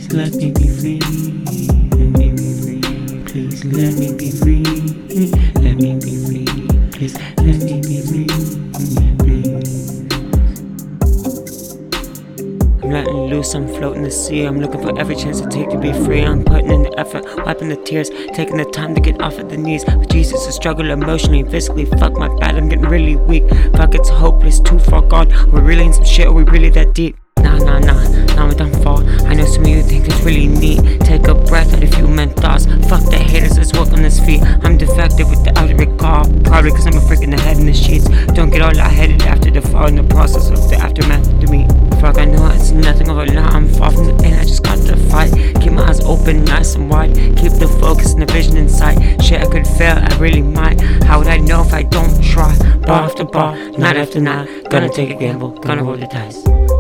Please let me be free. Let me be free. Please let me be free. Let me be free. Please let me be free. I'm letting loose, I'm floating the sea. I'm looking for every chance to take to be free. I'm putting in the effort, wiping the tears, taking the time to get off of the knees. With Jesus, I struggle emotionally, physically. Fuck my bad, I'm getting really weak. Fuck, it's hopeless, too far gone. We're really in some shit, are we really that deep? Nah, we don't fall. I know some of you think it's really neat. Take a breath, out a few thoughts. Fuck the haters, let's walk on this feet. I'm defective with the outer recall. Probably cause I'm a freaking the head in the sheets. Don't get all lightheaded after the fall in the process of the aftermath to me. Fuck, I know it's nothing of a lot. I'm far from the end, I just got to fight. Keep my eyes open, nice and wide. Keep the focus and the vision in sight. Shit, I could fail, I really might. How would I know if I don't try? Bar after bar, night after night. Gonna take a gamble, gonna roll the dice.